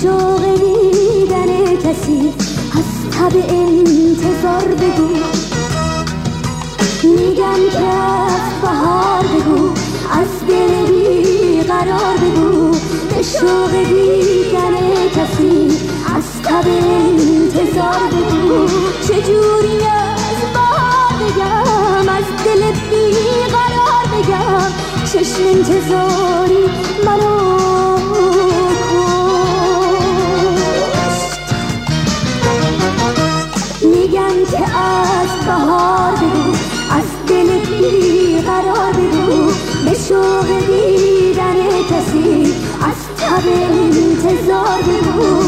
شوق دیدن کسی از تب انتظار بگو. میگن که از بهار بگو، از دل بیقرار بگو. به شوق دیدن کسی از تب انتظار بگو. چجوری از بهار بگم، از دل بیقرار بگم. چشم انتظاری منو میگن که از بهار بگو، از دل بیقرار بگو. به شوق دیدن کسی از تب انتظار بگو.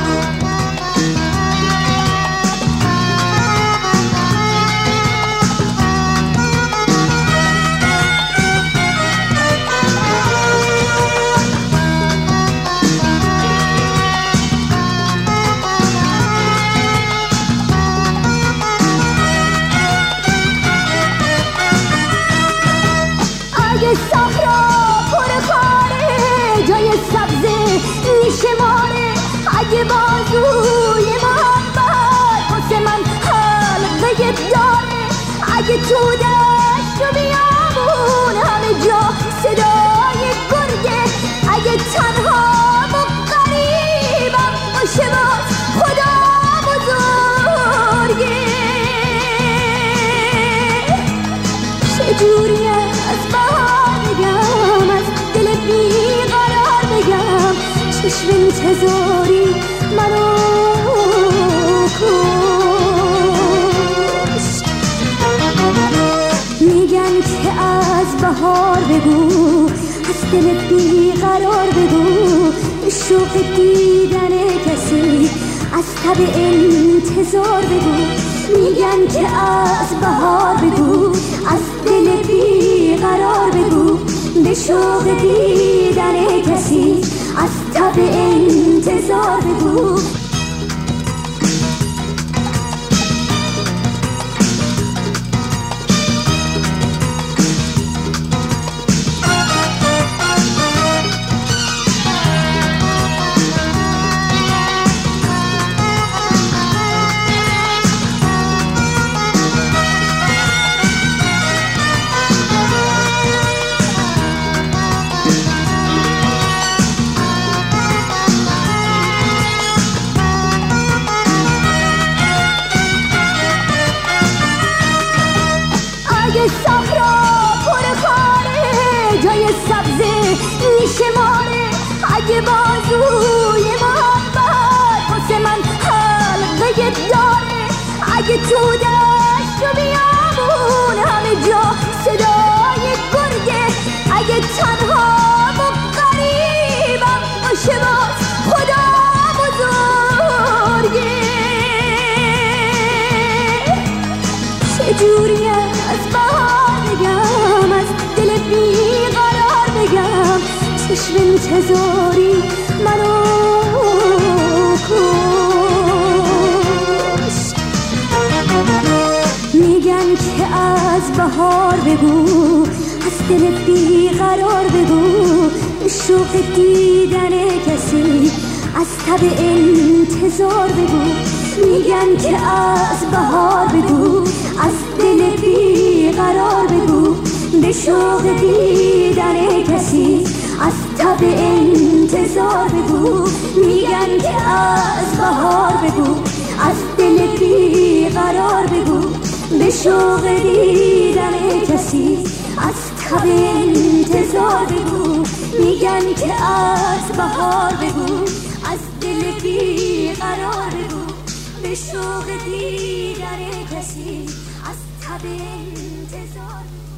صحرا پر خاره، جای سبزه میشماره. اگه بازوی محبت واسه من حلقه داره. اگه تو دشت و بیابون همه جا صدای گرگه. اگه تنها و غریبم باشه باز خدا بزرگه. چجوری از بهار بگم، از دل بیقرار بگم. چشم انتظاری منو کشت. میگن که از بهار بگو، از دل بیقرار بگو. شوق دیدن کسی از تب انتظار بگو. میگن که از بهار بگو، از دل بیقرار بگو. به شوق دیدن کسی از تب انتظار بگو. صحرا پر خاره، جای سبزه میشماره. اگه بازوی محبت واسه من حلقه داره. اگه تو دشت و بیابون همه جا صدای گرگه. اگه تنها و غریبم باشه باز خدا بزرگه. چجوری از بهار بگم، از دل بیقرار بگم. چشم انتظاری منو کشت. میگن که از بهار بگو، از دل بیقرار بگو. شوق دیدن کسی از تب انتظار بگو. میگن که از بهار بگو، از دل بیقرار بگو. به شوق دیدن کسی از تب انتظار بگو. میگن که از بهار بگو، از دل بیقرار بگو. به شوق دیدن کسی از تب انتظار بگو. میگن که از بهار بگو، از دل بیقرار بگو. به شوق دیدن کسی از تب انتظار.